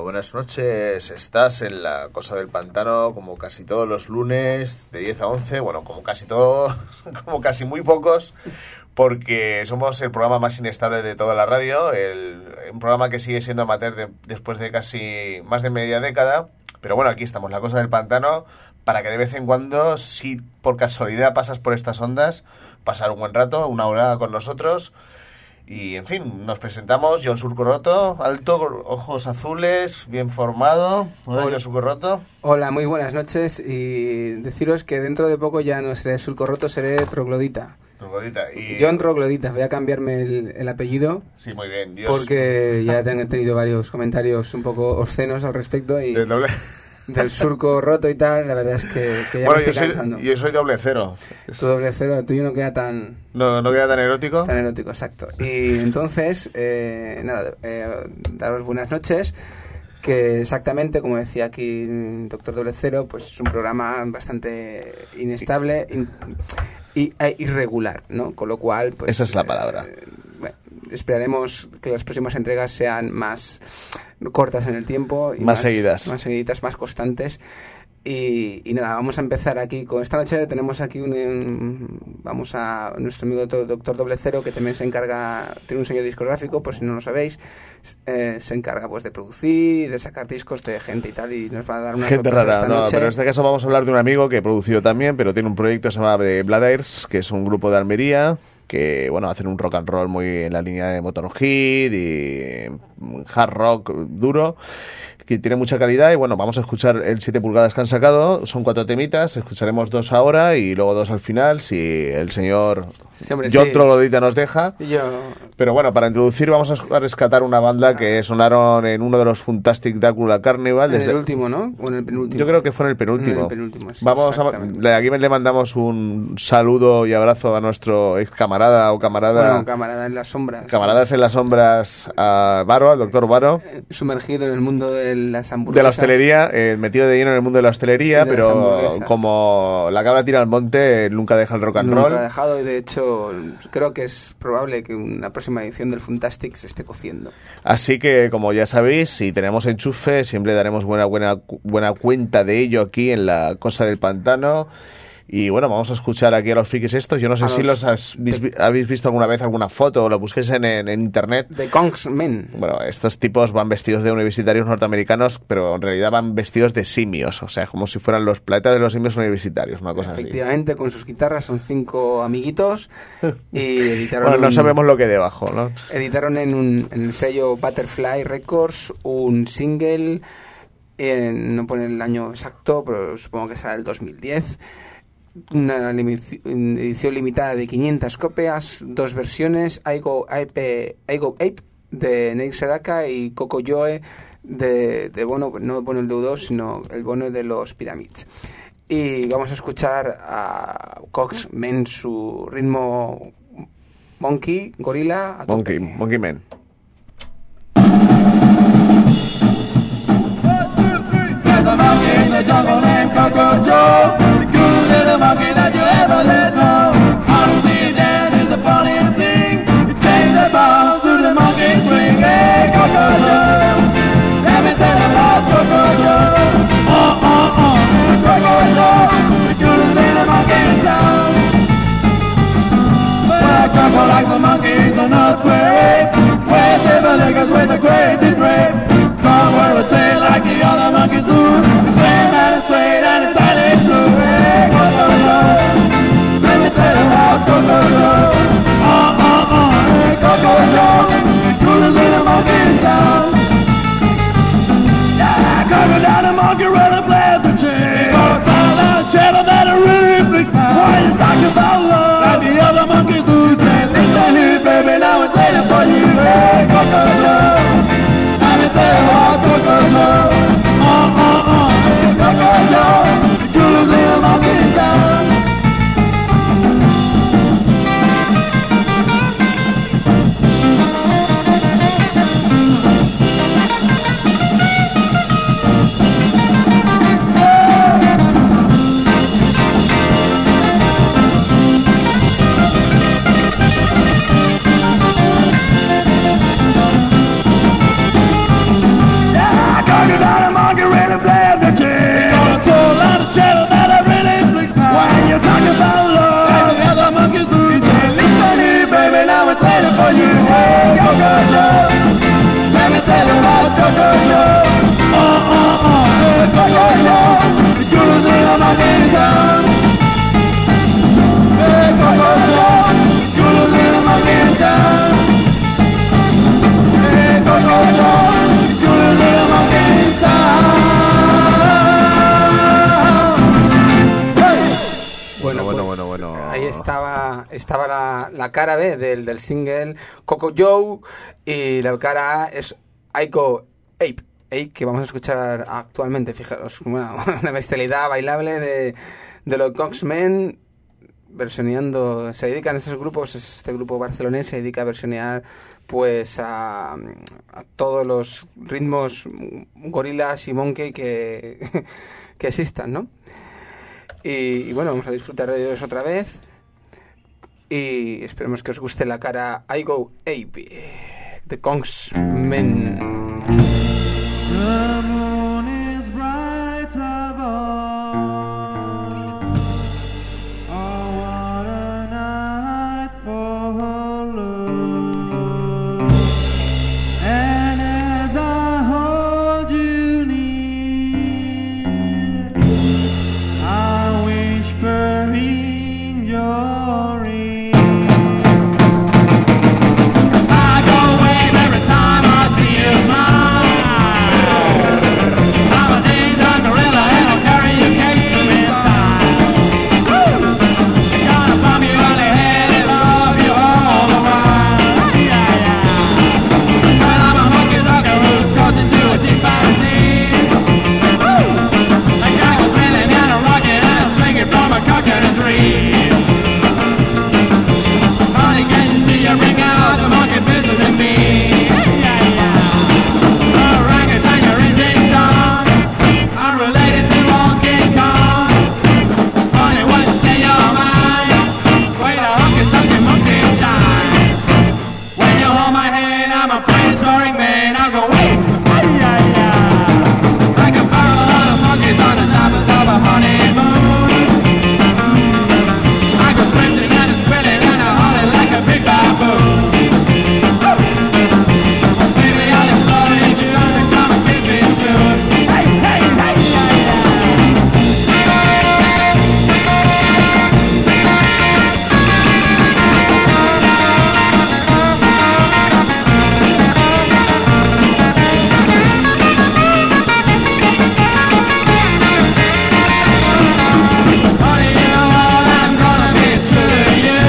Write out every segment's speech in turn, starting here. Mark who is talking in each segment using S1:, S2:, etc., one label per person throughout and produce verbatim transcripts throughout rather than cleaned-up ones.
S1: buenas noches. Estás en la Cosa del Pantano como casi todos los lunes de diez a once, bueno, como casi todos, como casi muy pocos, porque somos el programa más inestable de toda la radio, el, un programa que sigue siendo amateur de, después de casi más de media década, pero bueno, aquí estamos, la Cosa del Pantano, para que de vez en cuando, si por casualidad pasas por estas ondas, pasar un buen rato, una hora con nosotros. Y, en fin, nos presentamos. John Surco Roto, alto, ojos azules, bien formado. Hola, John Surco Roto.
S2: Hola, muy buenas noches. Y deciros que dentro de poco ya no seré Surco Roto, seré Troglodita.
S1: Troglodita. Y...
S2: John Troglodita. Voy a cambiarme el, el apellido.
S1: Sí, muy bien. Dios.
S2: Porque ya he tenido varios comentarios un poco obscenos al respecto. Y...
S1: Del doble...
S2: del surco roto y tal, la verdad es que, que ya bueno, me estoy
S1: yo soy,
S2: cansando.
S1: Yo soy doble cero.
S2: Tu doble cero, el tuyo no queda tan...
S1: No, no queda tan erótico.
S2: Tan erótico, exacto. Y entonces, eh, nada, eh, daros buenas noches, que exactamente, como decía aquí Doctor Doble Cero, pues es un programa bastante inestable in, y, e irregular, ¿no? Con lo cual, pues...
S1: Esa es la palabra.
S2: Eh, bueno, esperaremos que las próximas entregas sean más cortas en el tiempo y
S1: más,
S2: más
S1: seguidas
S2: más seguiditas, más constantes y, y nada, vamos a empezar aquí con esta noche. Tenemos aquí un, un vamos a nuestro amigo Doctor Doble Cero, que también se encarga, tiene un sello discográfico, por si no lo sabéis, eh, se encarga pues de producir y de sacar discos de gente y tal, y nos va a dar una
S1: gente
S2: sorpresa
S1: rara,
S2: esta
S1: no,
S2: noche.
S1: Pero en este caso vamos a hablar de un amigo que produció también, pero tiene un proyecto que se llama The Blood Airs, que es un grupo de Almería que, bueno, hacen un rock and roll muy en la línea de Motorhead y hard rock duro, que tiene mucha calidad. Y bueno, vamos a escuchar el siete pulgadas que han sacado. Son cuatro temitas, escucharemos dos ahora y luego dos al final, si el señor
S2: sí, hombre,
S1: John
S2: sí.
S1: Troglodita nos deja.
S2: Yo...
S1: Pero bueno, para introducir vamos a rescatar una banda que sonaron en uno de los Fantastic Dracula Carnival.
S2: En
S1: desde...
S2: el último, ¿no? O en el penúltimo.
S1: Yo creo que fue en el penúltimo.
S2: En el penúltimo, sí,
S1: vamos a, le, aquí le mandamos un saludo y abrazo a nuestro ex camarada o camarada...
S2: Bueno, camarada en las sombras.
S1: Camaradas en las sombras, a Varo, al doctor Varo.
S2: Eh, sumergido en el mundo de las hamburguesas.
S1: De la hostelería, eh, metido de lleno en el mundo de la hostelería, de pero como la cabra tira al monte, nunca deja el rock and
S2: nunca
S1: roll.
S2: Nunca ha dejado, y de hecho creo que es probable que una próxima edición del Fantastic se esté cociendo.
S1: Así que, como ya sabéis, si tenemos enchufe, siempre daremos buena, buena, buena cuenta de ello aquí en la Cosa del Pantano. Y bueno, vamos a escuchar aquí a los frikis estos. Yo no sé a si los, los has, de, habéis visto alguna vez alguna foto o lo busquéis en, en, en internet.
S2: The Kongsmen.
S1: Bueno, estos tipos van vestidos de universitarios norteamericanos, pero en realidad van vestidos de simios. O sea, como si fueran los planetas de los simios universitarios, una cosa
S2: Efectivamente,
S1: así.
S2: Efectivamente, con sus guitarras, son cinco amiguitos. Y editaron
S1: bueno, no
S2: un,
S1: sabemos lo que hay debajo, ¿no?
S2: Editaron en, un, en el sello Butterfly Records un single. Eh, no pone el año exacto, pero supongo que será el dos mil diez. Una edición limitada de quinientas copias, dos versiones, I Go Ape, I Go Ape de Neil Sedaka y Coco Joe de, de Bono, no Bono el de U dos, sino el Bono de los Pyramids. Y vamos a escuchar a Kongsmen, su ritmo monkey, gorila, a
S1: Monkey,
S2: tope.
S1: Monkey Man.
S3: There's a monkey in the jungle named Coco Joe, the coolest little monkey that you ever let know. All you see is dance is the funniest thing. You change the bounce to the monkey swing. Hey, Coco Joe, let me tell you about Coco Joe. Uh, uh, uh, hey, Coco Joe, the coolest little monkey in town. Well, Coco likes the monkeys, the nuts grape. Wears silver liquors with a crazy drape. Don't wear a tail like the other monkeys do. Swing and it's straight and it's stylish blue. Hey, Coco Joe, let me tell you about Coco Joe. Uh, uh, uh, hey, Coco Joe, coolest little monkey in town. Yeah, Coco down the monkey really plays the chain. Got a tall and a cheddar that a really big time. Why you talking about love like the other monkeys do? Say things are here, baby, now it's later.
S2: estaba, estaba la, la cara B del, del single Coco Joe y la cara A es I Go Ape, Ape que vamos a escuchar actualmente. Fijaros, una, una bestialidad bailable de, de los Coxmen versioneando. Se dedican estos grupos, este grupo barcelonés se dedica a versionear pues a, a todos los ritmos gorilas y monkey que, que existan, ¿no? Y, y bueno, vamos a disfrutar de ellos otra vez y esperemos que os guste la cara I Go Ape de Coxmen.
S3: The moon is bright above. Oh, what a night for love. And as I hold you near, I whisper in your ear. I go away every time I see you smile. I'm a ding-dong gorilla and I'll carry your cake to inside. I'm gonna bump you on the head and love you all the while. Yeah, yeah. Well, I'm a monkey sucker who's causing to a chimpanzee. A guy was reeling and a rocket and a swinging from a coconut tree. Honey, can you see you bring out the monkey business in me? Yeah, yeah. Orangutan, ding-dong. I'm related to Donkey Kong. Honey, what's in your mind? Wait a hunky-dunky monkey time. When you hold my hand, I'm a prehistoric man. I'll go, wait, yeah, yeah. Like a barrel of monkeys on the top of a honeymoon. I go scratching and a squirting and a hauling like a big baboon. Baby, I'll explode if you ever come and kiss me soon. Hey, hey, hey, yeah, yeah. Honey, you know what? I'm gonna be true to you.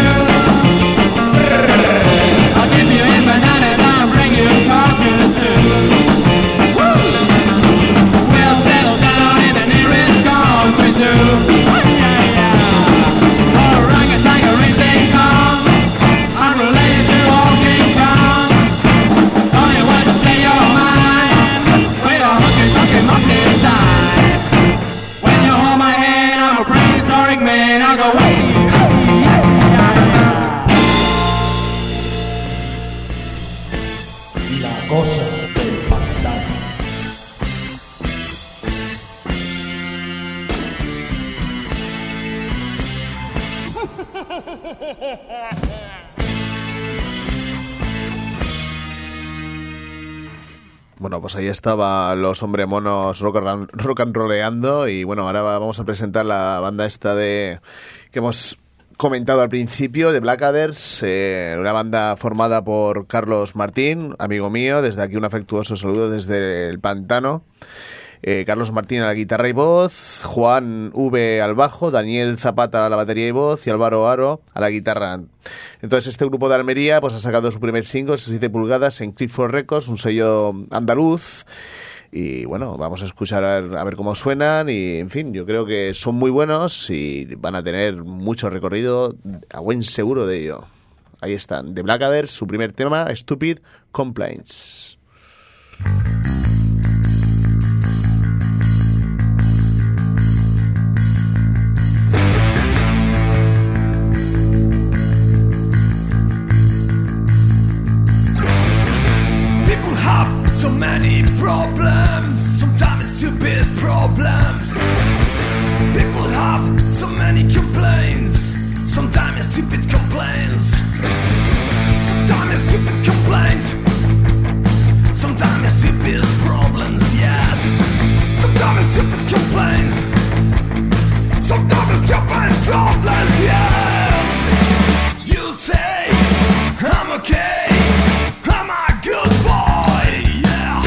S3: I'll give you in bananas, I'll bring you cartoons too. Woo! We'll settle down in the nearest concrete zoo. Yeah, yeah. Orangutan, ding-dong. I'm related to all King Kong. Honey, what's in your mind? Wait a hunky-dunky monkey time. When you hold my hand, I'm a prehistoric man. I'll go, wait, yeah, yeah, yeah.
S4: La cosa del pantano.
S1: Bueno, pues ahí estaba los hombre monos rock and, rock and rolleando y bueno, ahora vamos a presentar la banda esta de que hemos comentado al principio, de Blackaders, eh, una banda formada por Carlos Martín, amigo mío, desde aquí un afectuoso saludo desde el Pantano. Eh, Carlos Martín a la guitarra y voz, Juan V al bajo, Daniel Zapata a la batería y voz y Álvaro Aro a la guitarra. Entonces este grupo de Almería pues ha sacado su primer single, siete pulgadas, en Clifford Records, un sello andaluz. Y bueno, vamos a escuchar a ver, a ver cómo suenan y en fin, yo creo que son muy buenos y van a tener mucho recorrido, a buen seguro de ello. Ahí están, The Blackaders, su primer tema, Stupid Complaints.
S5: People have so many problems, sometimes stupid problems. People have so many complaints, sometimes stupid complaints. Sometimes stupid complaints, sometimes stupid problems, yes. Sometimes stupid complaints, sometimes stupid problems, yes. You say, I'm okay, I'm a good boy, yeah.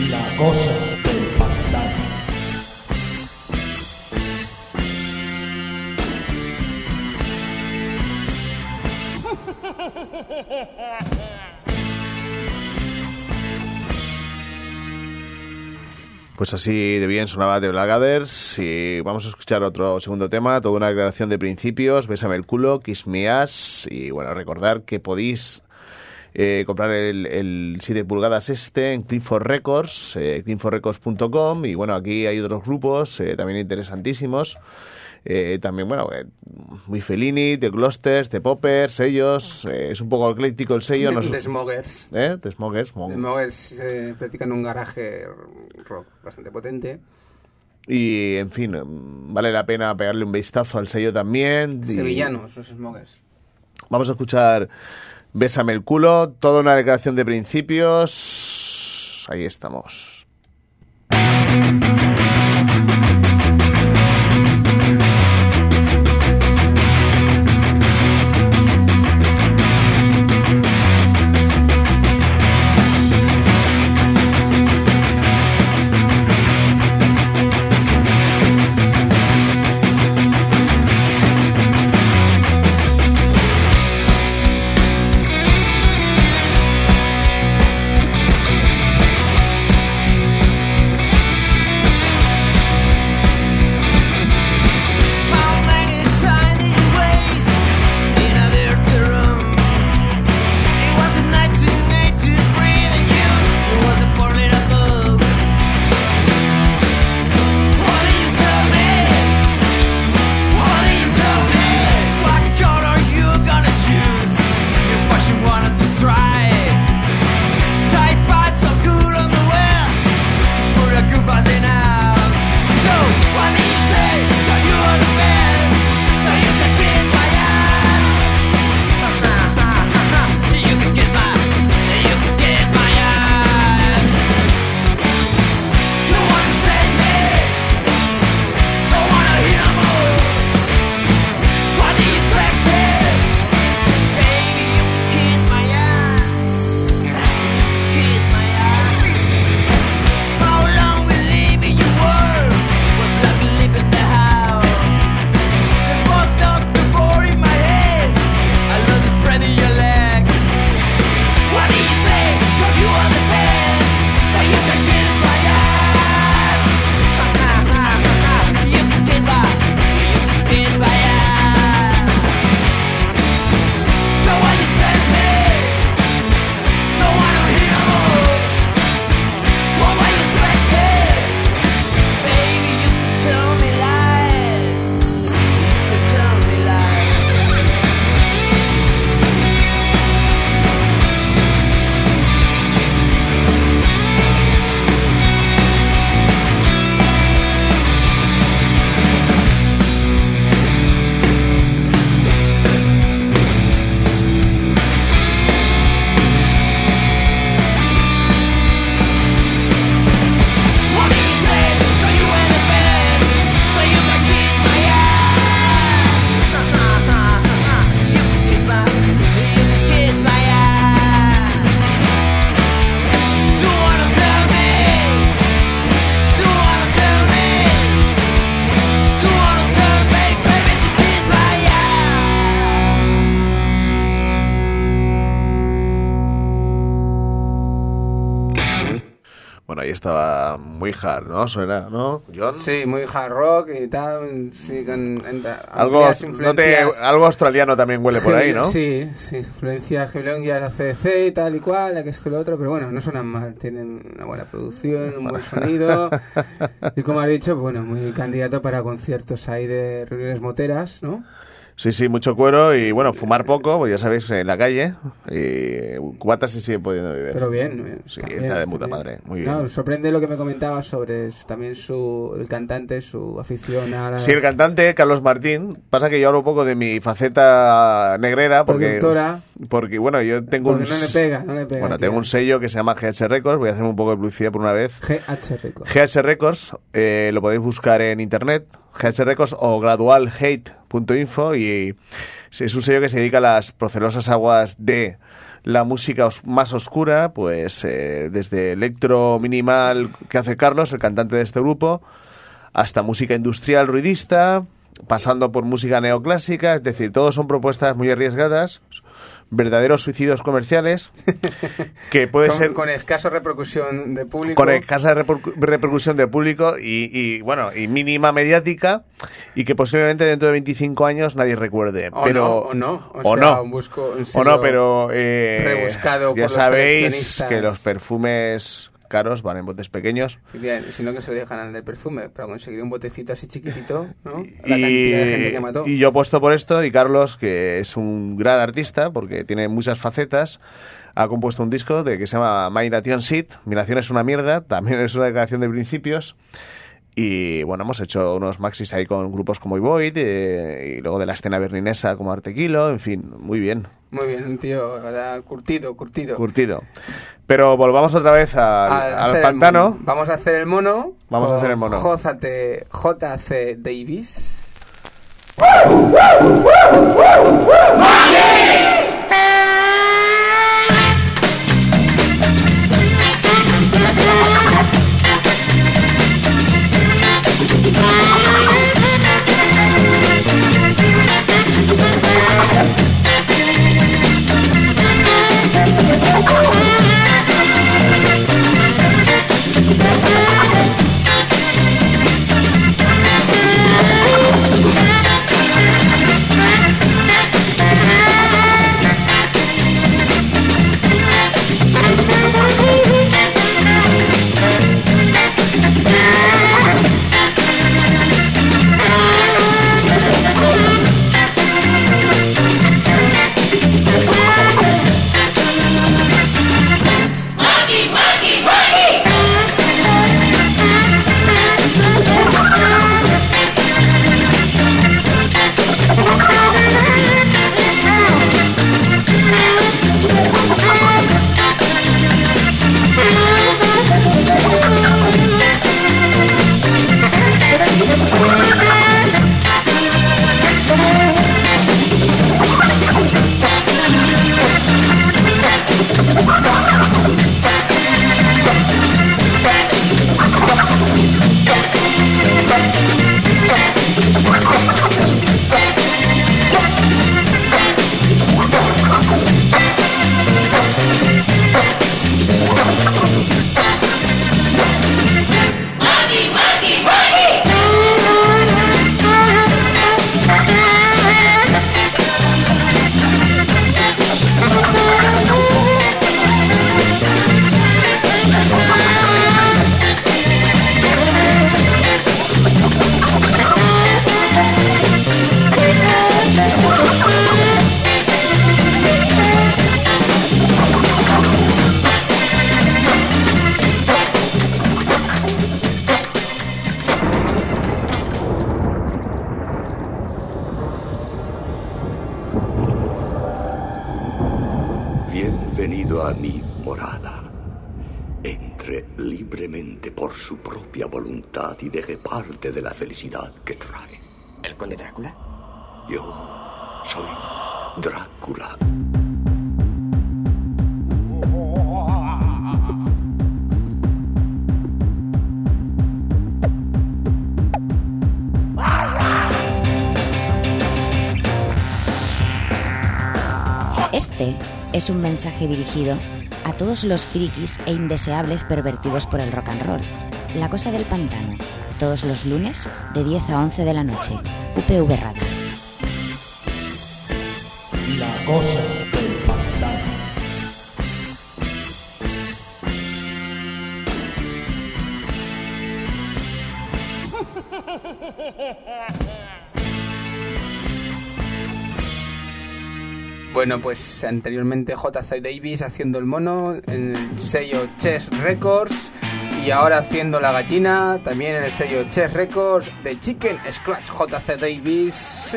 S4: La cosa del pantano.
S1: Pues así de bien sonaba The Blackaders y vamos a escuchar otro segundo tema, toda una declaración de principios, Bésame el culo, Kiss Me Ass y bueno, recordar que podéis eh, comprar el, el siete pulgadas este en Clifford Records, eh, clifford records punto com y bueno, aquí hay otros grupos eh, también interesantísimos. Eh, también, bueno, eh, muy Fellini, The Glosters, The Poppers, ellos, eh, es un poco ecléctico el sello.
S2: The,
S1: no
S2: The
S1: es...
S2: Smokers.
S1: ¿Eh? The Smokers.
S2: The Smokers eh, practican un garaje rock bastante potente.
S1: Y, en fin, vale la pena pegarle un vistazo al sello también.
S2: Sevillanos, los Smokers.
S1: Vamos a escuchar Bésame el culo, toda una declaración de principios. Ahí estamos. Bueno, ahí estaba muy hard, ¿no? Suena, ¿no, John?
S2: Sí, muy hard rock y tal. Sí, con, en,
S1: algo, no te, algo australiano también huele por ahí, ¿no?
S2: Sí, sí, influencias geológicas A C D C y tal y cual, que esto y lo otro, pero bueno, no suenan mal. Tienen una buena producción, un buen sonido. Y como has dicho, bueno, muy candidato para conciertos ahí de reuniones moteras, ¿no?
S1: Sí, sí, mucho cuero y bueno, fumar poco, pues ya sabéis, en la calle. Y cubatas sí sigue pudiendo beber.
S2: Pero bien, bien
S1: sí,
S2: está,
S1: está
S2: bien,
S1: de puta
S2: bien.
S1: madre, muy
S2: no,
S1: bien.
S2: Sorprende lo que me comentabas sobre también su el cantante, su afición a las...
S1: Sí, el cantante, Carlos Martín. Pasa que yo hablo un poco de mi faceta negrera porque...
S2: Productora.
S1: Porque, bueno, yo tengo
S2: porque
S1: un...
S2: no le pega, no le pega.
S1: Bueno,
S2: tío.
S1: tengo un sello que se llama G H Records. Voy a hacer un poco de publicidad por una vez.
S2: G H Records.
S1: G H Records, eh, lo podéis buscar en internet. G H Records o gradual hate punto info y es un sello que se dedica a las procelosas aguas de la música os- más oscura, pues eh, desde electro minimal que hace Carlos, el cantante de este grupo, hasta música industrial ruidista, pasando por música neoclásica, es decir, todos son propuestas muy arriesgadas, verdaderos suicidios comerciales, que puede
S2: con,
S1: ser
S2: con escasa repercusión de público.
S1: con escasa repercu- repercusión de público y, y, bueno, y mínima mediática, y que posiblemente dentro de veinticinco años nadie recuerde.
S2: O
S1: pero,
S2: no, o no. O,
S1: o
S2: sea,
S1: no.
S2: un busco, un
S1: O
S2: sello
S1: no, pero eh,
S2: rebuscado por
S1: ya
S2: los
S1: sabéis
S2: coleccionistas.
S1: que los perfumes caros van en botes pequeños.
S2: Si no, que se dejan al del perfume para conseguir un botecito así chiquitito, ¿no? La cantidad de gente que mató.
S1: Y yo apuesto por esto, y Carlos, que es un gran artista porque tiene muchas facetas, ha compuesto un disco de que se llama My Nation Shit. Mi nación es una mierda, también es una declaración de principios. Y bueno, hemos hecho unos maxis ahí con grupos como Void, eh, y luego de la escena berlinesa como Artequilo, en fin, muy bien,
S2: Muy bien, un tío, ¿verdad? Curtido, curtido.
S1: curtido. Pero volvamos otra vez al,
S2: Al
S1: al
S2: hacer el
S1: pantano.
S2: mono. Vamos a hacer el mono.
S1: Vamos a
S2: con
S1: hacer el mono.
S2: J C, J C Davis.
S6: Bienvenido a mi morada. Entre libremente por su propia voluntad y deje parte de la felicidad que trae.
S7: ¿El conde Drácula?
S6: Yo soy Drácula.
S8: Este es un mensaje dirigido a todos los frikis e indeseables pervertidos por el rock and roll. La Cosa del Pantano, todos los lunes de diez a once de la noche. U P V Radio.
S4: La Cosa del Pantano.
S2: Bueno, pues anteriormente J C Davis haciendo el mono en el sello Chess Records, y ahora haciendo la gallina también en el sello Chess Records de Chicken Scratch. J C Davis.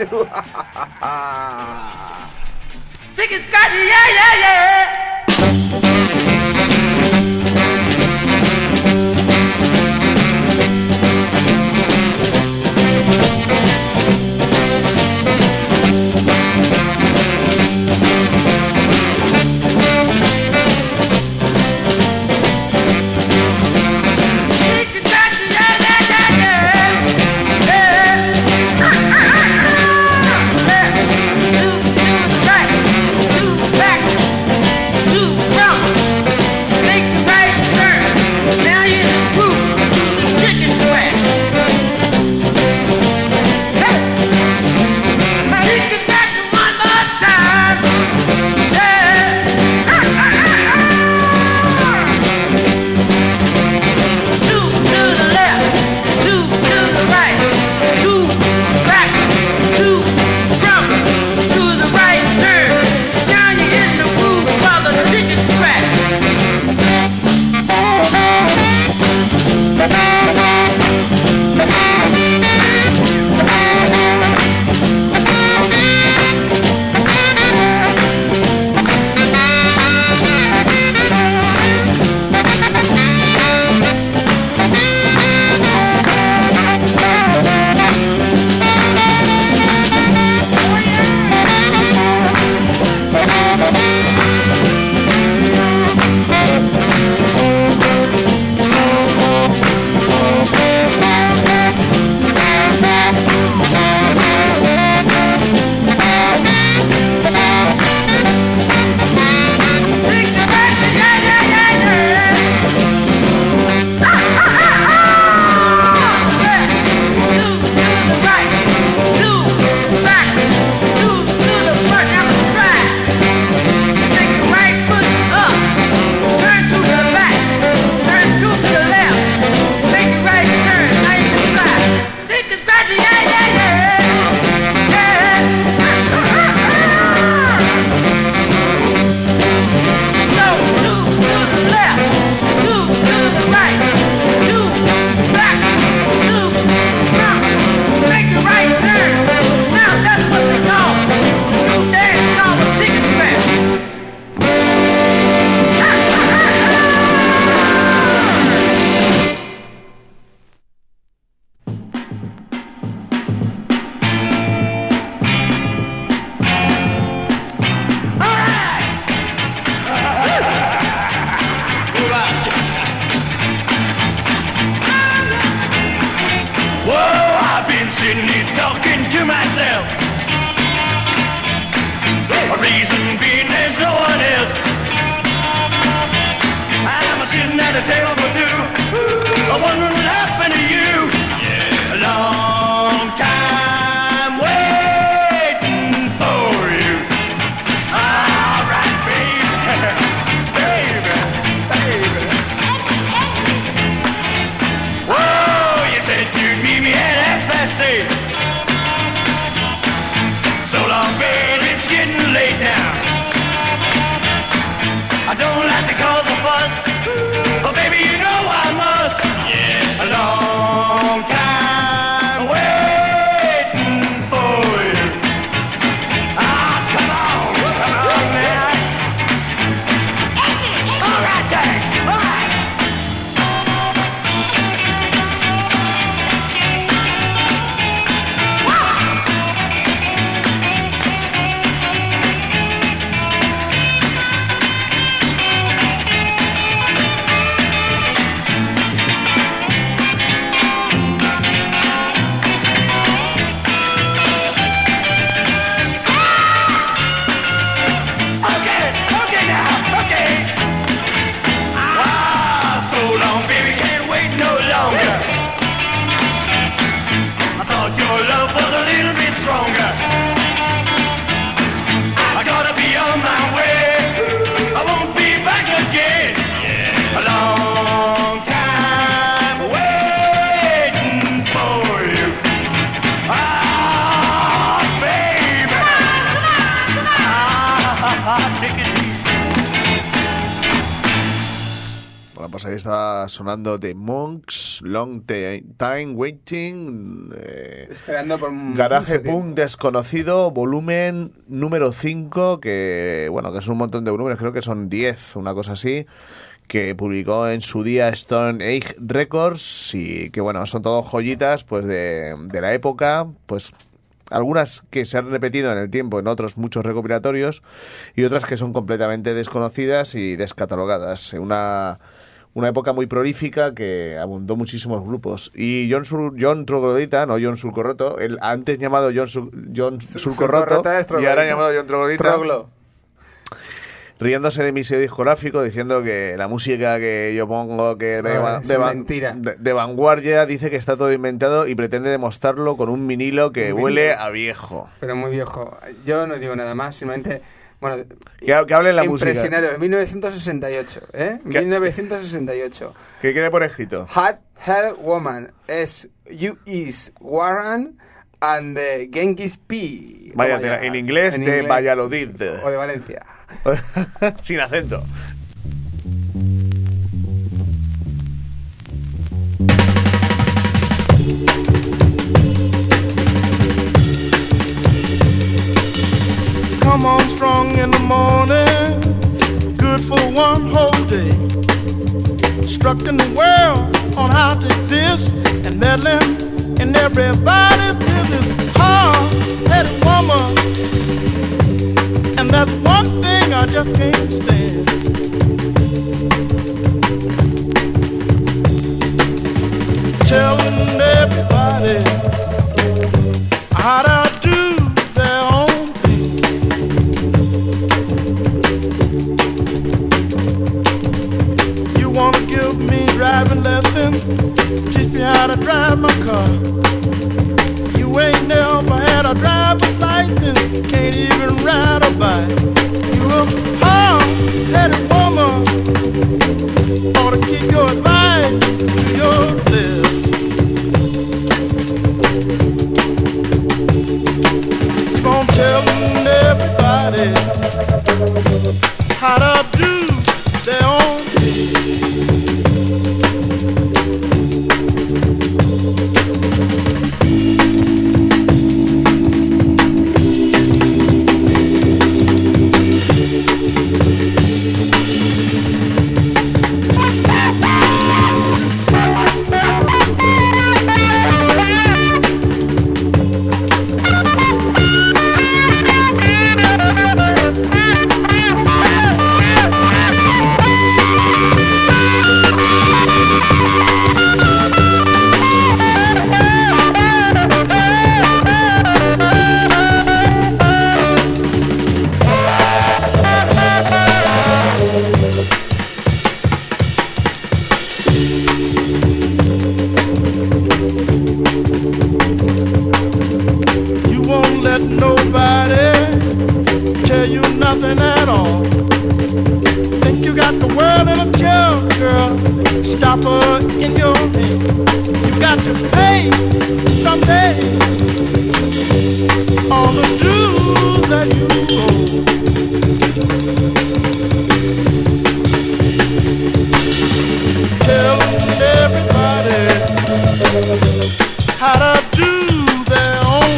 S9: Chicken Scratch, yeah, yeah, yeah.
S5: everything overdue. I wonder what happened to you. Yeah, a long time waiting for you. All right, baby, baby, baby. Whoa, you said you'd meet me at half past eight. So long, baby, it's getting late now. I don't like to cause a fuss, but baby, you know I must. Yeah, a long time waiting for you. Ah, come on, come on now. All right, Dad, all right. Okay, okay now, okay. Ah, so long, baby, can't wait no longer. I thought your love was a little bit stronger. I gotta be on my way. I won't be back again. Yeah, a long time waiting for you. Ah, baby. Ah, take it easy.
S1: Bueno, pues ahí está sonando The Monks, Long Time Waiting, eh,
S2: Esperando por un
S1: Garaje
S2: mucho tiempo.
S1: Punk Desconocido, volumen número cinco, que bueno, que es un montón de volúmenes, creo que son diez, una cosa así, que publicó en su día Stone Age Records, y que bueno, son todos joyitas pues de, de la época, pues algunas que se han repetido en el tiempo en otros muchos recopilatorios y otras que son completamente desconocidas y descatalogadas. Una una época muy prolífica que abundó muchísimos grupos. Y John, Sur, John Troglodita, no John Surcorroto, el antes llamado John, Sur, John Surcorroto, y ahora llamado John Troglodita,
S2: Troglo.
S1: riéndose de mi sello discográfico, diciendo que la música que yo pongo que de,
S2: Ah,
S1: de,
S2: es
S1: va-
S2: mentira.
S1: de- de vanguardia, dice que está todo inventado y pretende demostrarlo con un vinilo que
S2: Un
S1: huele
S2: vinilo.
S1: a viejo.
S2: Pero muy viejo. Yo no digo nada más, simplemente... Bueno,
S1: Que, que hable la música.
S2: impresionario, mil novecientos sesenta y ocho, ¿eh?
S1: ¿Qué?
S2: mil novecientos sesenta y ocho.
S1: Que quede por escrito.
S2: Hot Hell Woman es You Is Warren and the Genghis P.
S1: Vaya,
S2: Toma ya.
S1: en inglés de Valladolid.
S2: O de Valencia.
S1: Sin acento.
S3: Come on strong in the morning, good for one whole day. Instructing the world on how to exist and meddling in everybody's business. Hard-headed woman, and that's one thing I just can't stand. Telling everybody how to do their own thing. You wanna give me driving lessons, teach me how to drive my car. You ain't never had a driver's license, can't even ride a bike. You a hard-headed woman, ought to keep your advice to yourself. Gonna tell everybody how to do their own copper in your hand. You got to pay someday all the dues that you owe. Tell everybody how to do their own.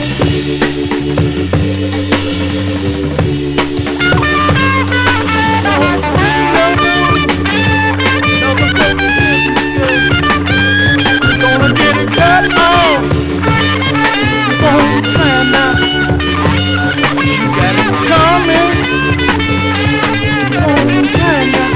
S3: Gonna get it cut off. Won't plan now. You got it coming. Won't plan now.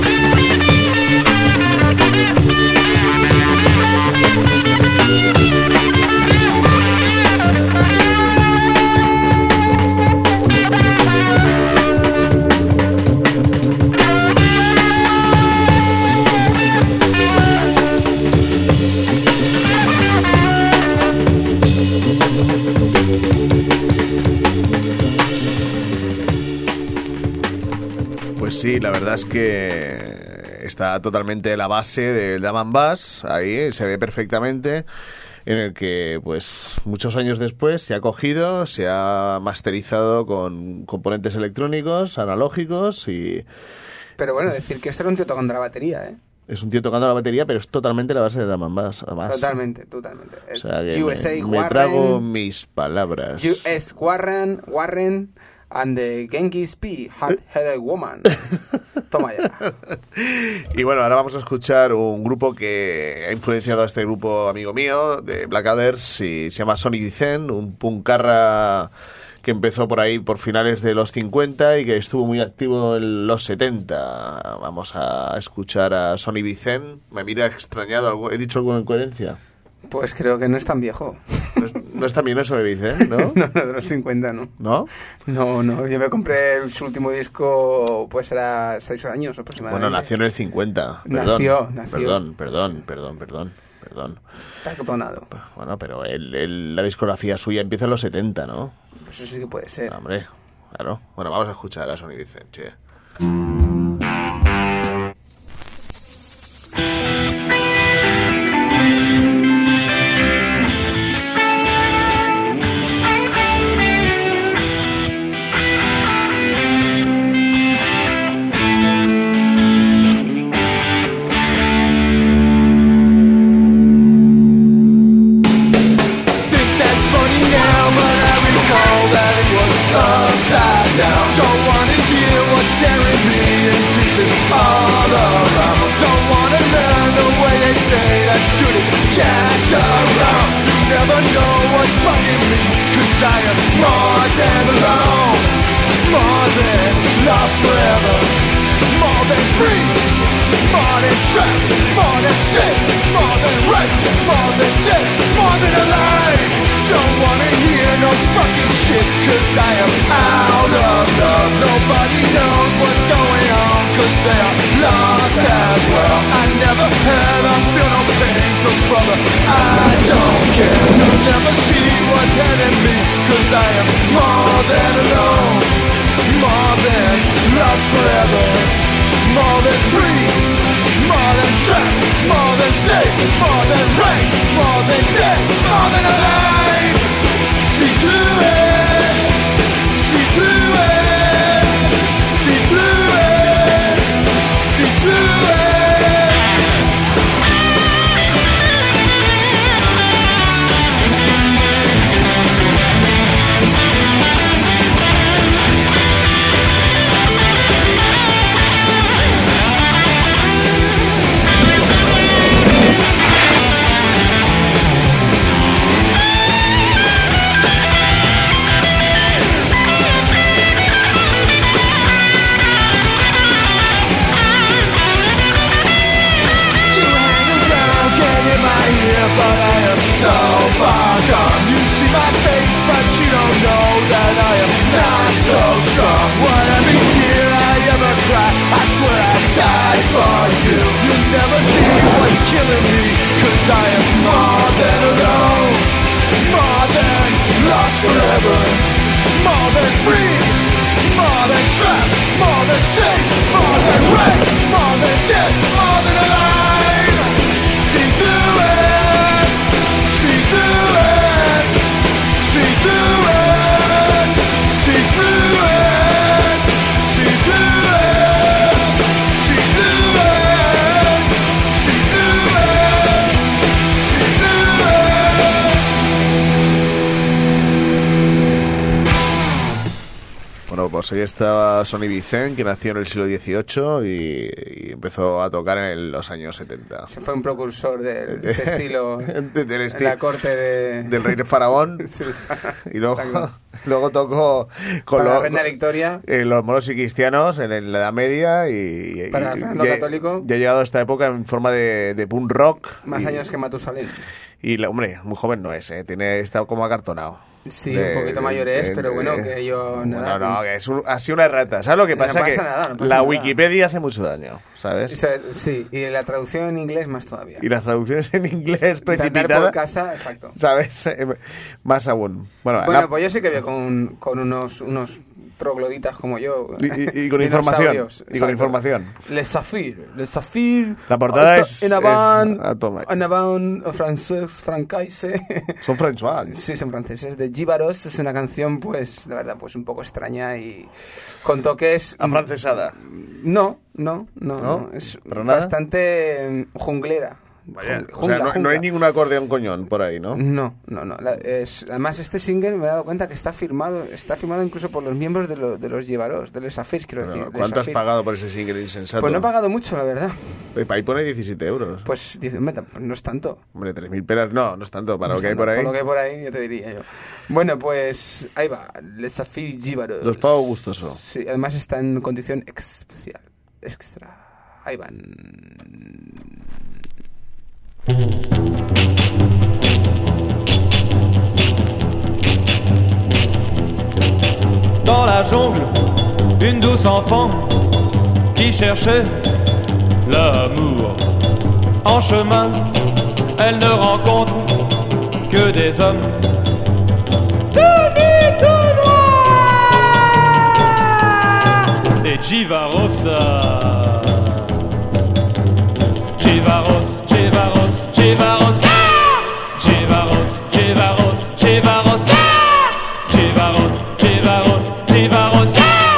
S1: Sí, la verdad es que está totalmente la base del Drum and Bass, ahí se ve perfectamente, en el que pues muchos años después se ha cogido, se ha masterizado con componentes electrónicos, analógicos y...
S2: Pero bueno, decir que este era un tío tocando la batería, ¿eh?
S1: Es un tío tocando la batería, pero es totalmente la base de Drum and Bass, además.
S2: Totalmente, totalmente. Es
S1: o sea, que
S2: U S A
S1: me,
S2: Warren,
S1: me trago mis palabras.
S2: U S Warren, Warren... and the Genghis P, Hot-Headed Woman. Toma ya.
S1: Y bueno, ahora vamos a escuchar un grupo que ha influenciado a este grupo amigo mío, de Blackaders, y se llama Sonny Zen, un punkarra que empezó por ahí por finales de los cincuenta y que estuvo muy activo en los setenta. Vamos a escuchar a Sonny Zen. Me mira extrañado, ¿he dicho alguna incoherencia?
S2: Pues creo que no es tan viejo.
S1: No es, no es tan bien eso de Vicen, ¿no?
S2: No, no, de los cincuenta, ¿no?
S1: ¿No?
S2: No, no. Yo me compré su último disco, pues era seis años aproximadamente.
S1: Bueno, nació en el cincuenta. Perdón,
S2: nació, nació.
S1: Perdón, perdón, perdón, perdón, perdón.
S2: Taconado.
S1: Bueno, pero el, el, la discografía suya empieza en los setenta, ¿no?
S2: Pues eso sí que puede ser.
S1: Hombre, claro. Bueno, vamos a escuchar a Sonny Vicen, che. pues ahí estaba Sonny Vicente, que nació en el siglo dieciocho y, y empezó a tocar en el, los años setenta.
S2: Se fue un precursor de, de este estilo
S1: de, del
S2: en la corte de...
S1: del rey de Faraón.
S2: Sí.
S1: Y luego, luego tocó con
S2: para
S1: lo,
S2: la reina Victoria,
S1: eh, los moros y cristianos en, en la Edad Media y, y
S2: para el Fernando
S1: ya,
S2: Católico.
S1: Ya ha llegado a esta época en forma de, de punk rock.
S2: Más
S1: y,
S2: años que Matusalén.
S1: Y, la, hombre, muy joven no es, ¿eh? Tiene, está como acartonado.
S2: Sí,
S1: de,
S2: un poquito mayor es,
S1: de,
S2: pero bueno,
S1: de,
S2: que yo... Nada,
S1: no, no, que es un, así una errata. ¿Sabes lo que pasa?
S2: No pasa
S1: que
S2: nada, no pasa
S1: la
S2: nada.
S1: Wikipedia hace mucho daño, ¿sabes?
S2: Sí, y la traducción en inglés más todavía.
S1: Y las traducciones en inglés
S2: Andar
S1: precipitadas.
S2: por casa, exacto.
S1: ¿Sabes? Más aún. Bueno,
S2: Bueno,
S1: la...
S2: pues yo sí que veo con, con unos, unos trogloditas como yo.
S1: Y, y, y con información. Y con información.
S2: Les Saphir. Les Saphir.
S1: La portada
S2: uh,
S1: es...
S2: En avant,
S1: es
S2: en avant francés, francaise.
S1: Son francois.
S2: Sí, son franceses. De Gibaros es una canción, pues, la verdad, pues un poco extraña y con toques...
S1: ¿Afrancesada?
S2: No, no, no.
S1: ¿No?
S2: no. Es
S1: ¿Pero nada?
S2: bastante junglera.
S1: Vaya,
S2: Jungla,
S1: o sea, no,
S2: jungla.
S1: no hay ningún acordeón coñón por ahí, ¿no?
S2: No, no, no. La- es, además, este single me he dado cuenta que está firmado, está firmado incluso por los miembros de, lo- de los Llevaros, de Les Safirs, quiero
S1: Pero,
S2: decir. Les
S1: ¿cuánto has
S2: Safirs.
S1: pagado por ese single insensato?
S2: Pues no he pagado mucho, la verdad.
S1: Oye, ahí pone diecisiete euros.
S2: Pues, dice, hombre, tamp- no es tanto.
S1: Hombre, tres mil pelas, no, no es tanto para
S2: No
S1: lo
S2: es
S1: que hay
S2: tanto.
S1: por ahí.
S2: Por lo que hay por ahí, yo te diría yo. Bueno, pues ahí va. Les Safirs Llevaros.
S1: Los pago gustoso.
S2: Sí, además está en condición especial. Extra. Ahí van.
S7: Dans la jungle, une douce enfant qui cherchait l'amour. En chemin, elle ne rencontre que des hommes tout nus, tout noirs. Des Givarosa. Givaros, Givaros, Givaros. Givaros, Givaros, Givaros. Givaros, Givaros, Givaros.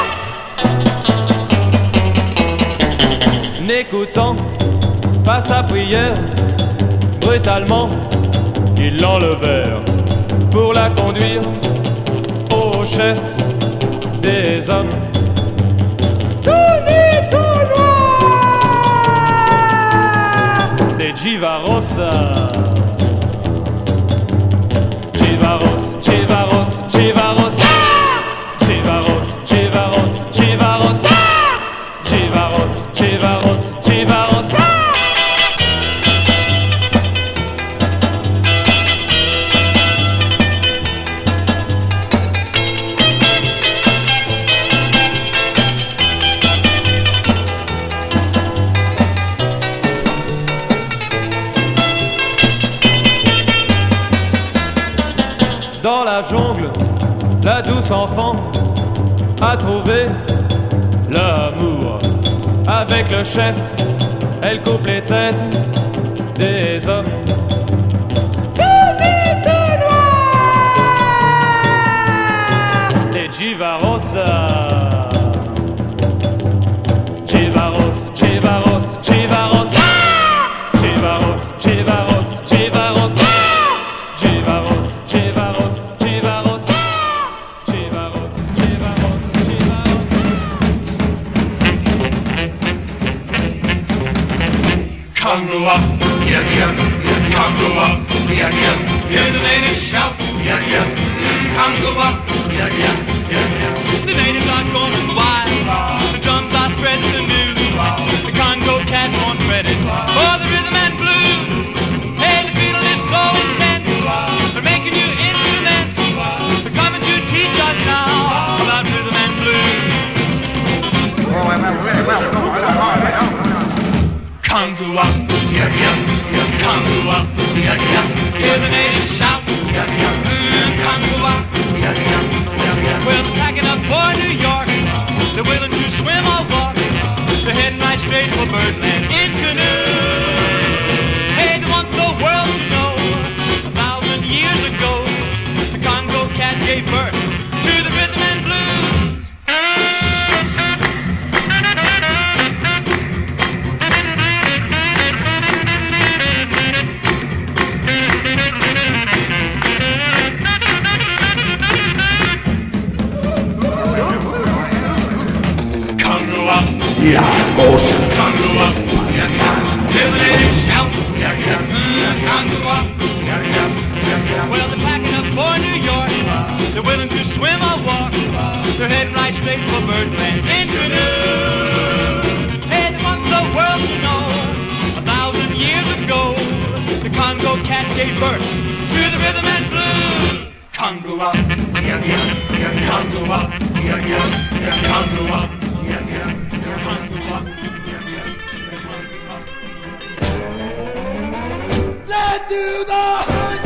S7: N'écoutant pas sa prière, brutalement, ils l'enlevèrent pour la conduire au chef des hommes. Tout nus, tout noirs. Des Givarosa. Givaros, Givaros, Givaros. Givaros, Givaros, Givaros. Givaros, Givaros, Givaros. Dans la jungle, la douce enfant a trouvé l'amour. Avec le chef, elle coupe les têtes des hommes. Tout nus, tout noirs. Les Givarosa. Givaros, Givaros, Givaros. Givaros, Givaros, Givaros. Givaros, Givaros, Givaros. Givaros, Givaros, Givaros.
S5: Congo, yeah, yeah, Congo, yeah, yeah, hear the natives shout, yeah, yeah, Congo, yeah, yeah, yeah, yeah.
S7: The natives are going wild. The drums are spreading the news. The Congo cats want credit for the rhythm and blues. Hey, the feeling is so intense. They're making new instruments. They're coming to teach us now about rhythm and blues.
S5: Congo, yeah, yeah, yeah, Congo, yeah, yeah,
S7: Hear the natives shout.
S5: yeah, yeah,
S7: Mm, Congo.
S5: yeah, yeah, yeah, yeah.
S7: Well, they're packing up for New York. They're willing to swim or walk.
S4: cosa.
S7: Well, they're packing up for New York. They're willing to swim or walk. They're heading right straight for Birdland in canoe. Hey, they want the world to know. A thousand years ago, the Congo cat gave birth to the rhythm and blues. Congo up, yeah, yeah, yeah, Congo up, yeah, yeah, yeah, Congo up, yeah, yeah, yeah, Congo up, yeah, yeah, yeah, Congo up.
S4: Let's do the hunt.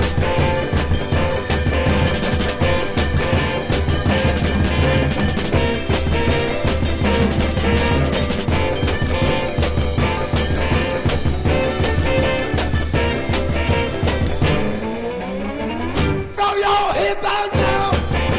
S4: Throw your hip out now.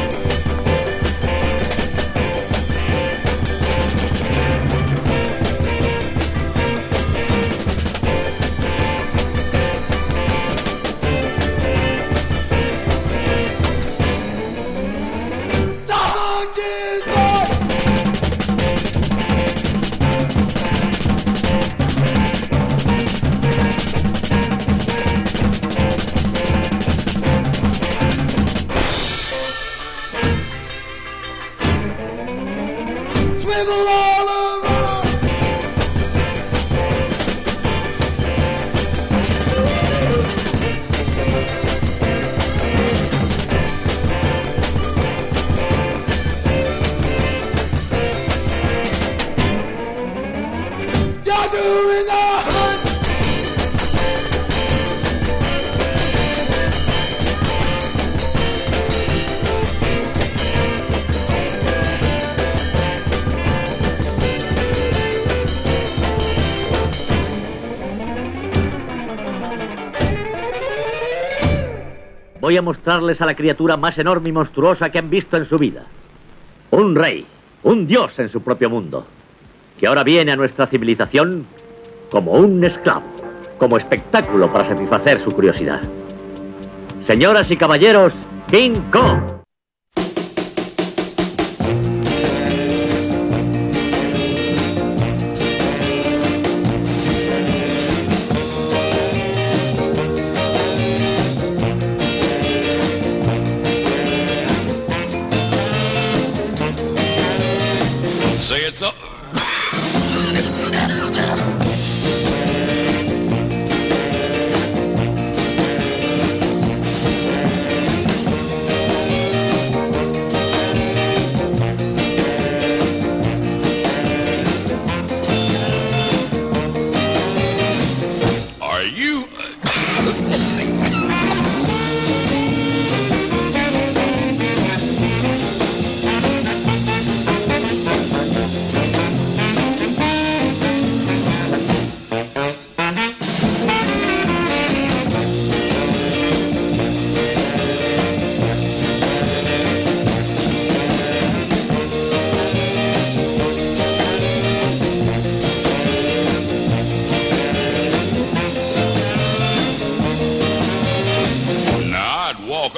S4: The hunt is born. Swivel all around. You're doing the hunt.
S10: Voy a mostrarles a la criatura más enorme y monstruosa que han visto en su vida. Un rey, un dios en su propio mundo, que ahora viene a nuestra civilización como un esclavo, como espectáculo para satisfacer su curiosidad. Señoras y caballeros, King Kong.
S5: Say it's up. Are you? Nah, I'd walk.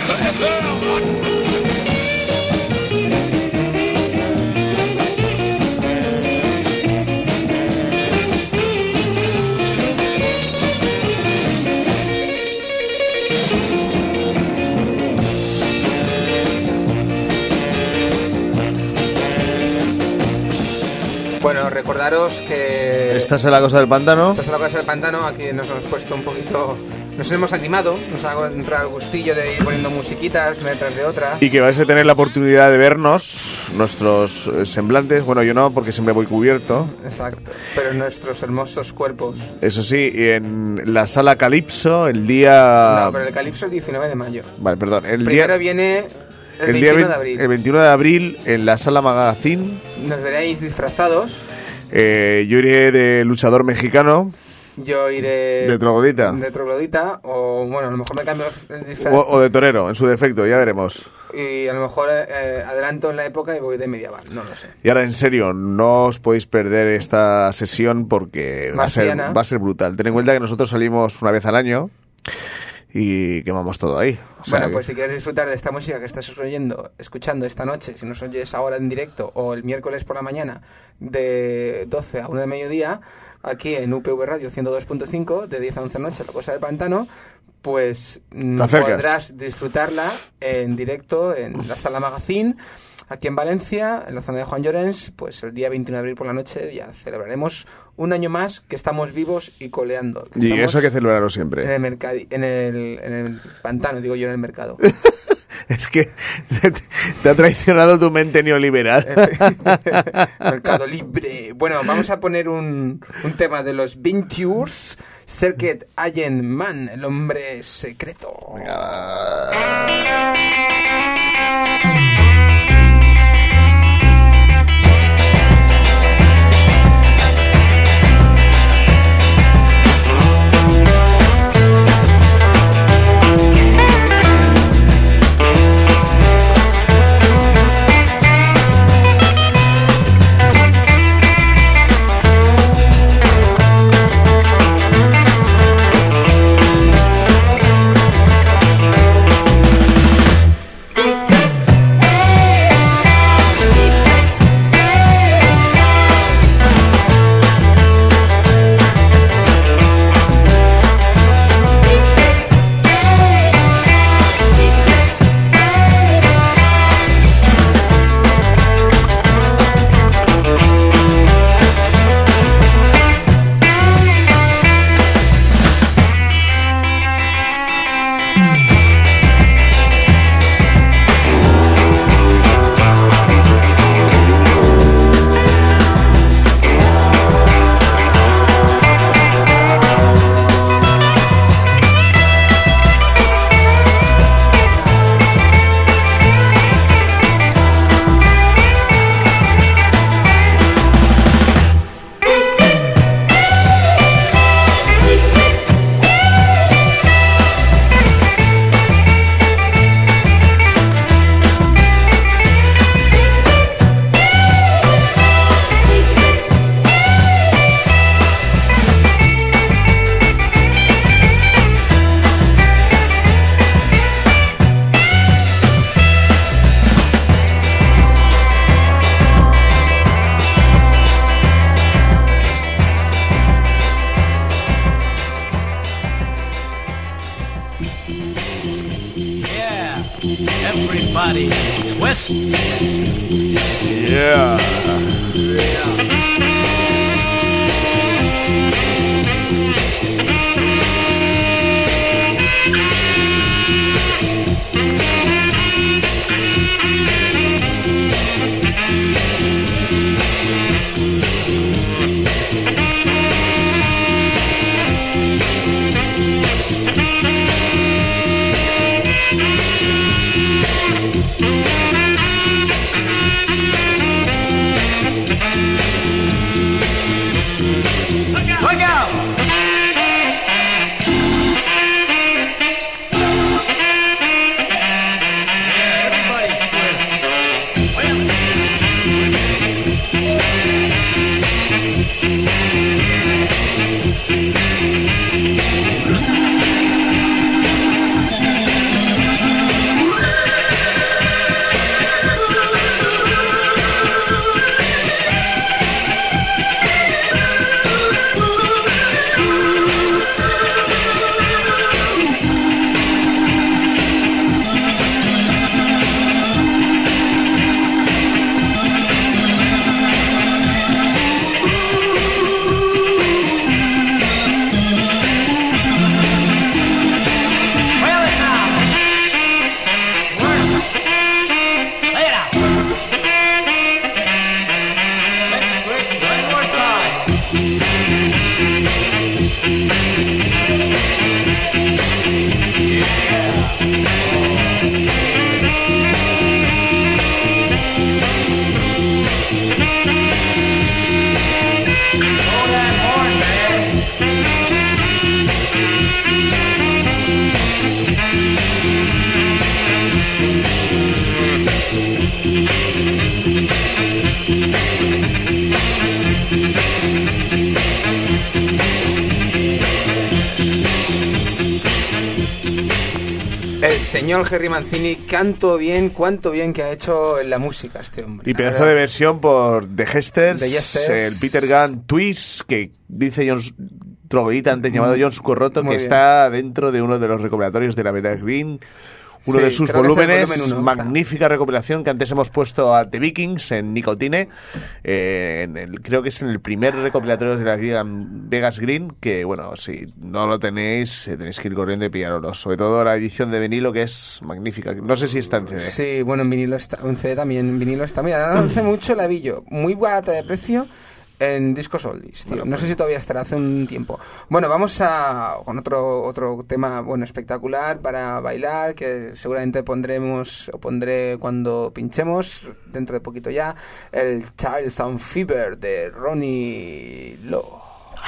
S2: Bueno, recordaros que...
S1: ¿Estás en la cosa del pantano?
S2: Estás en la casa del pantano, aquí nos hemos puesto un poquito... Nos hemos animado, nos ha entrado el gustillo de ir poniendo musiquitas una detrás de otra.
S1: Y que vais a tener la oportunidad de vernos, nuestros eh, semblantes. Bueno, yo no, porque siempre voy cubierto.
S2: Exacto, pero nuestros hermosos cuerpos.
S1: Eso sí, en la sala Calipso, el día...
S2: No, pero el Calipso es diecinueve de mayo.
S1: Vale, perdón. El
S2: Primero
S1: día...
S2: viene el,
S1: el día
S2: veintiuno
S1: ve-
S2: de abril.
S1: El veintiuno de abril, en la sala Magazine,
S2: Nos veréis disfrazados.
S1: eh, yo iré de luchador mexicano,
S2: Yo iré...
S1: de troglodita,
S2: De troglodita, o bueno, a lo mejor me cambio el disfraz.
S1: o, o de torero, en su defecto, ya veremos.
S2: Y a lo mejor eh, adelanto en la época y voy de medieval, no lo sé.
S1: Y ahora, en serio, no os podéis perder esta sesión porque va a, ser,
S2: Marciana.
S1: va a ser brutal. Ten en cuenta que nosotros salimos una vez al año y quemamos todo ahí. O sea
S2: Bueno,
S1: que-
S2: pues si quieres disfrutar de esta música que estás oyendo, escuchando esta noche, si nos oyes ahora en directo o el miércoles por la mañana de doce a una de mediodía, aquí en U P V Radio ciento dos punto cinco, de diez a once de la noche, La Cosa del Pantano, pues mm,
S1: Te acercas.
S2: podrás disfrutarla en directo en la Sala Magazine, aquí en Valencia, en la zona de Juan Llorens, pues el día veintiuno de abril por la noche ya celebraremos un año más que estamos vivos y coleando. que
S1: Y
S2: estamos
S1: eso hay que celebrarlo
S2: en
S1: siempre.
S2: el, mercadi- en, el, en el pantano, digo yo, en el mercado.
S1: Es que te, te ha traicionado tu mente neoliberal.
S2: Mercado Libre. Bueno, vamos a poner un, un tema de los Ventures. Circuit Agent Man, el hombre secreto.
S7: Everybody twist.
S1: Yeah.
S2: El señor Jerry Mancini, cuánto bien, cuánto bien que ha hecho en la música este hombre.
S1: Y pedazo de versión por The Jesters,
S2: The Jesters.
S1: el Peter Gunn Twist, que dice John Troglodita, antes llamado John Sucorroto, que
S2: Muy
S1: está dentro de uno de los recopilatorios de la Vera Green. Uno
S2: Sí,
S1: de sus
S2: creo que es el
S1: volúmenes,
S2: volumen uno,
S1: magnífica recopilación que antes hemos puesto a The Vikings en Nicotine, eh, en el, creo que es en el primer recopilatorio de la Vegas Green, que bueno, si no lo tenéis, eh, tenéis que ir corriendo y pillároslo, sobre todo la edición de vinilo que es magnífica, no sé si está en C D.
S2: Sí, bueno, en vinilo está, en C D también, en vinilo está, mira, hace mucho la vi yo, muy barata de precio, en discos oldies, tío.
S1: Bueno,
S2: no sé si todavía estará, hace un tiempo. Bueno, vamos a con otro otro tema, bueno, espectacular para bailar, que seguramente pondremos o pondré cuando pinchemos dentro de poquito ya, el Child Sound Fever de Ronnie Lowe.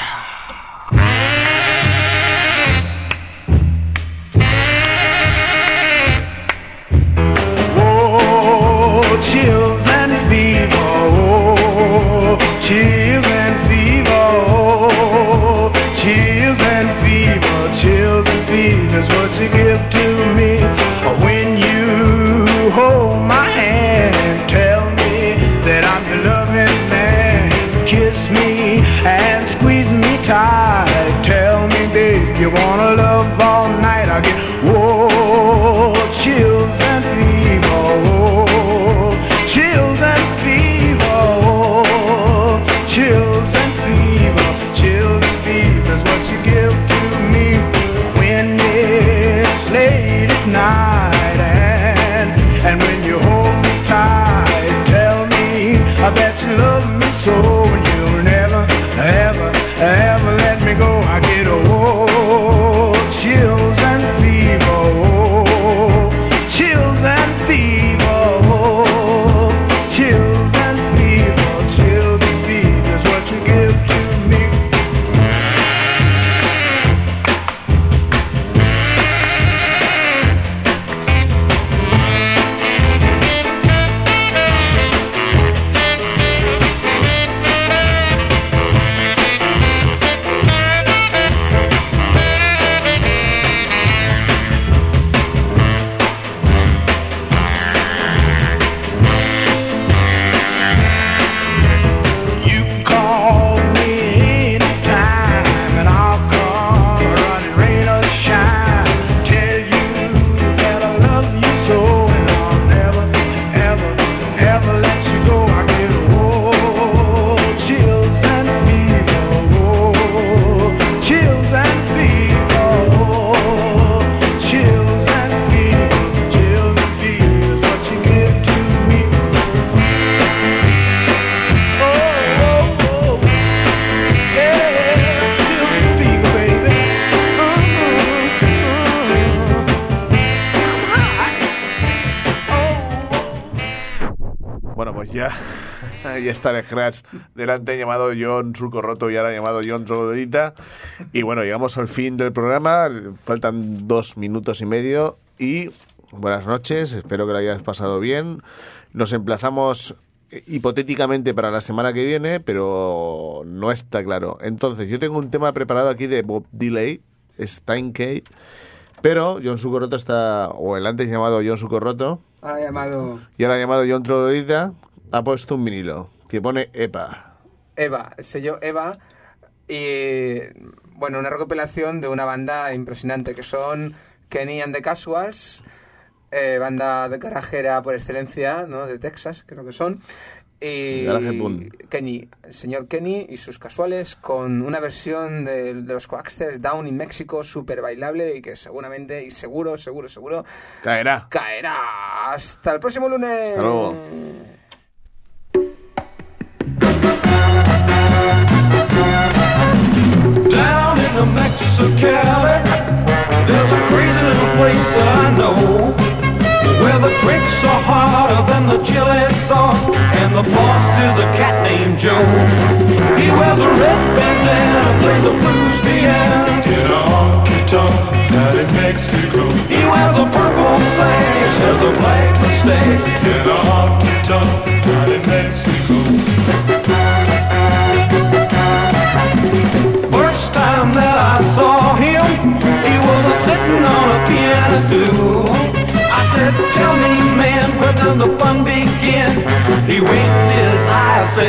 S3: Oh, chills and fever, oh, chills and fever, oh, chills and fever, chills and fever is what you give to me when you hold my hand. Tell me that I'm your loving man. Kiss me and squeeze me tight. Tell me, babe, you wanna love all night. I get whoa, chills and fever, oh, chills and fever, oh, chills and fever, chills and fever is what you give to me when it's late at night, and and when you hold me tight. Tell me that you love me so, and you'll never, ever, ever let me go. I get oh, chills and fever, oh, chills and fever, oh, chills and fever, chills and fever is what you give to me. You call me anytime and I'll come running rain or shine. Tell you that I love you so, and I'll never, ever, ever let you go. I get oh, chills and fever, oh, chills and fever, oh, chills and fever, chills and fever is what you give to me. Oh, oh, oh, yeah, chills and fever, baby.
S1: Bueno, pues ya, ya está el Scratch delante, llamado John Sucorroto y ahora llamado John Troglodita. Y bueno, llegamos al fin del programa, faltan dos minutos y medio y buenas noches, espero que lo hayas pasado bien. Nos emplazamos eh, hipotéticamente para la semana que viene, pero no está claro. Entonces, yo tengo un tema preparado aquí de Bob Dylan, Steinkate, pero John Sucorroto está, o el antes llamado John Sucorroto,
S2: Ha llamado
S1: y ahora llamado John Troglodita, ha puesto un vinilo que pone E P A.
S2: Eva, el sello Eva, y bueno, una recopilación de una banda impresionante que son Kenny and the Casuals, eh, banda de garajera por excelencia, ¿no? De Texas, creo que son. Y
S1: Garaje Punk.
S2: Kenny, el señor Kenny y sus casuales con una versión de, de los Coaxters Down in México súper bailable y que seguramente y seguro, seguro, seguro
S1: Caerá.
S2: caerá. Hasta el próximo lunes.
S1: Hasta luego.
S5: Down in the Mexicali, there's a crazy little place that I know, where the drinks are hotter than the chili sauce, and the boss is a cat named Joe. He wears a red bandana and plays a blues piano.
S3: In a honky tonk down in Mexico.
S5: He wears a purple sash, has a black mustache.
S3: In a honky tonk down in Mexico.
S5: First time that I saw him, he was a sitting on a piano stool.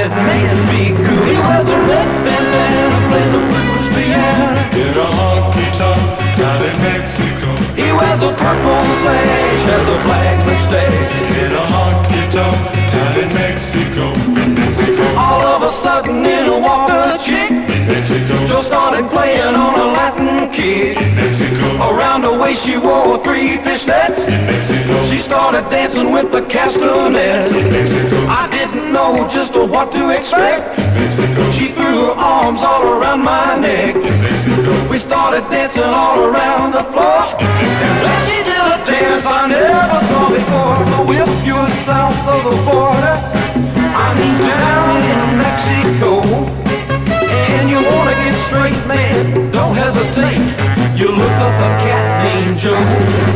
S3: that made me cool. He wears a red bandana, plays a blues piano.
S11: In a honky-tonk down in Mexico.
S3: He wears a purple sash, has a black mustache.
S11: In a honky-tonk down in Mexico. Mexico.
S3: All of a sudden in walked a chick.
S11: Mexico.
S3: Just started playing on a Latin kick.
S11: Mexico.
S3: Around her waist she wore three fishnets.
S11: Mexico.
S3: She started dancing with the castanets.
S11: Mexico.
S3: I didn't know just what to expect.
S11: Mexico.
S3: She threw her arms all around my neck.
S11: Mexico.
S3: We started dancing all around the floor. And then she did a dance I never saw before. So if you're south of the border, I mean down in Mexico, and you wanna get straight, man, don't hesitate. You look up a cat named Joe.